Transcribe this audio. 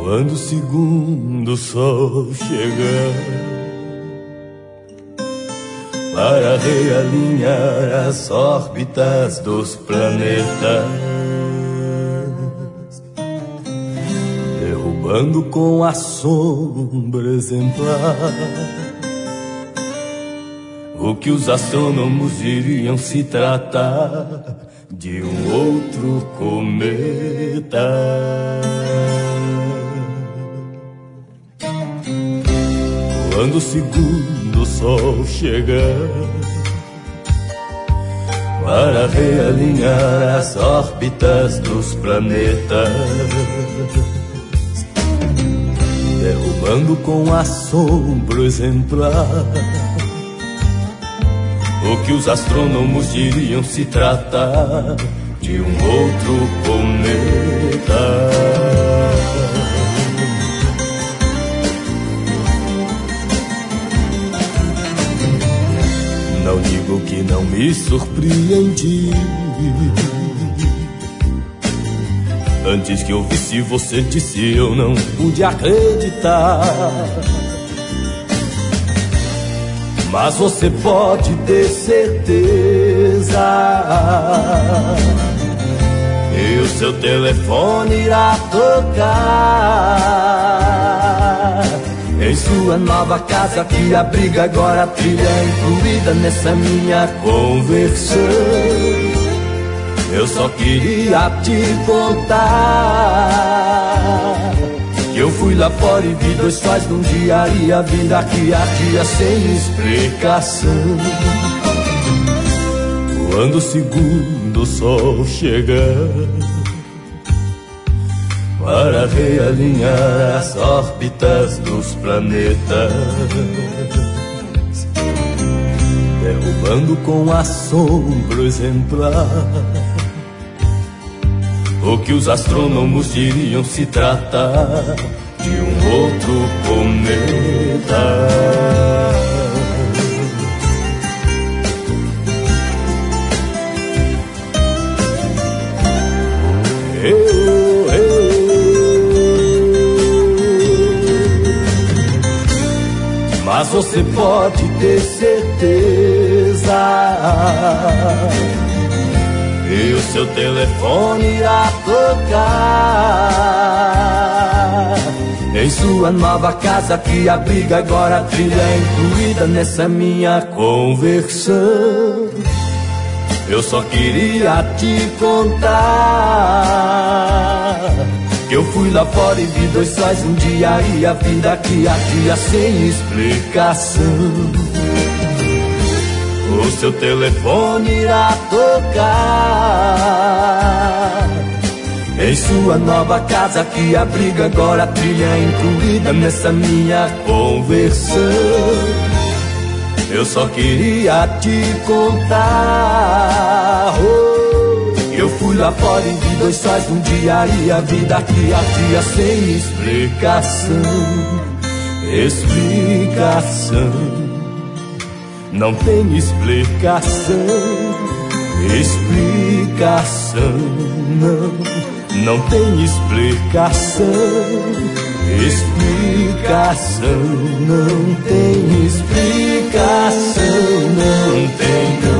Quando o segundo sol chegar para realinhar as órbitas dos planetas, derrubando com a sombra exemplar o que os astrônomos diriam se tratar de um outro cometa. Quando o segundo sol chegar para realinhar as órbitas dos planetas, derrubando com assombro exemplar o que os astrônomos diriam se tratar de um outro cometa. Não digo que não me surpreendi antes que eu visse você disse, eu não pude acreditar. Mas você pode ter certeza, e o seu telefone irá tocar em sua nova casa que abriga agora a trilha incluída nessa minha conversão. Eu só queria te contar que eu fui lá fora e vi dois sóis num dia e a vida que ardia sem explicação. Quando o segundo sol chegar para realinhar as órbitas dos planetas, derrubando com assombro exemplar o que os astrônomos diriam se tratar de um outro cometa. Mas você pode ter certeza, e o seu telefone irá tocar em sua nova casa que abriga agora a trilha incluída nessa minha conversão. Eu só queria te contar que eu fui lá fora e vi dois sóis um dia e a vida que ardia sem explicação. O seu telefone irá tocar em sua nova casa que abriga agora a trilha incluída nessa minha conversão. Eu só queria te contar que eu fui lá fora e vi dois sóis num dia e a vida que ardia sem explicação. Explicação. Não tem explicação, explicação, não tem explicação, explicação, não tem explicação, não tem.